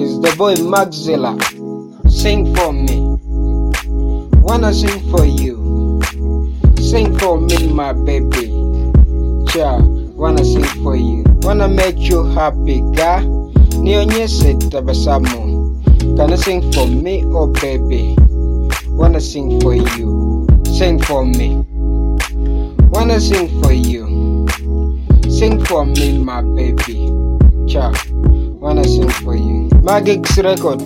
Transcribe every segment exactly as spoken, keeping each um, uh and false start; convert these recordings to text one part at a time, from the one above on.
It's the boy Maxilla. Sing for me. Wanna sing for you. Sing for me, my baby. Cha, wanna sing for you. Wanna make you happy, ga. Nionyeshe tabasamu. Can I sing for me, oh baby? Wanna sing for you. Sing for me. Wanna sing for you. Sing for me, my baby. Cha, wanna sing for you. Magic's record.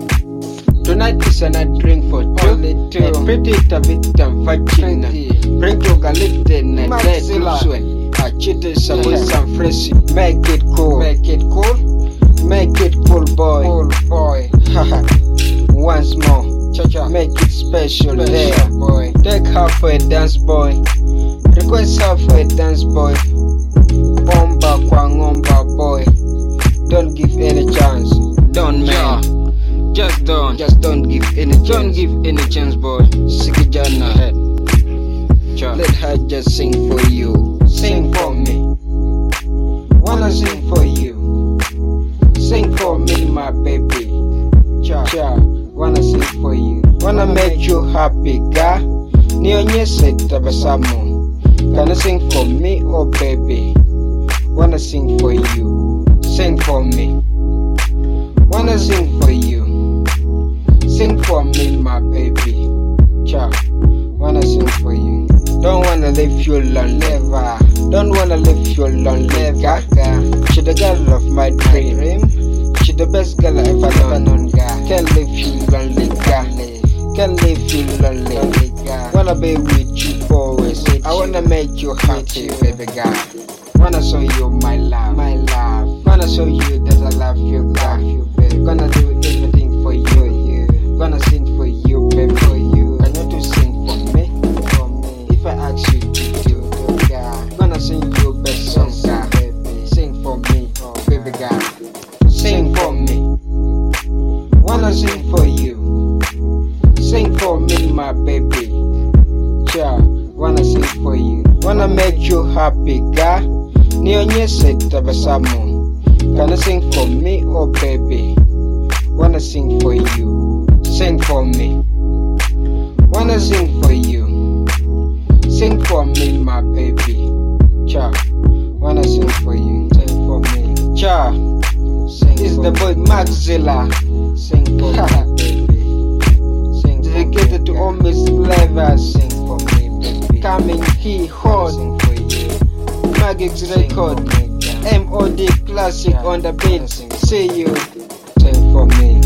Tonight is a night drink for two. Only two. And pretty tavitam vagina. Bring your galite and a dead sweat. I cheated some with some fresh. Make it cool. Make it cool. Make it cool, boy. Cool boy. Haha. Once more. Cha-cha. Make it special, special there, boy. Take her for a dance, boy. Request her for a dance, boy. Bomba kwa ngomba, boy. Don't give any chance. Don't, man. Yeah. Just don't. Just don't give any chance. Don't give any chance, boy. Sikijana head. Ja. Let her just sing for you. Sing for me. Wanna sing for you. Sing for me, my baby. Cha. Cha. Wanna sing for you. Wanna make you happy, ga. Nionyeshe tabasamu. Can I sing for me, oh baby? Wanna sing for you. Sing for me. Wanna sing for you. Sing for me, my baby. Cha. Wanna sing for you. Don't wanna leave you alone, never. Don't wanna leave you alone, never. She the girl of my dream. She the best girl I ever known. Can't leave you lonely, girl. Can't leave you lonely. Wanna be with you always. I wanna make you happy, baby girl. Wanna show you my love, my love. Wanna show you that I love you, love you, baby. Gonna do everything for you, you. Gonna sing for you, baby, for you. I know to sing for me, for me. If I ask you to do, do, girl. Gonna sing you best song, girl, baby. Sing for me, oh, baby girl. Sing for me. Wanna sing for you. Sing for me, my baby. Cha, wanna sing for you. Wanna make you happy, ga. Nionyeshe tabasamu. Can I sing for me, oh baby? Wanna sing for you. Sing for me. Wanna sing for you. Sing for me, my baby. Cha, wanna sing for you. Sing for me. Cha, it's the boy Maxilla. Sing for me, baby. Sing dedicated to all Miss Clevers. Sing for me, baby. Coming key hot. Sing for you. Magic's record. M O D classic on the beat. See you. Sing for me.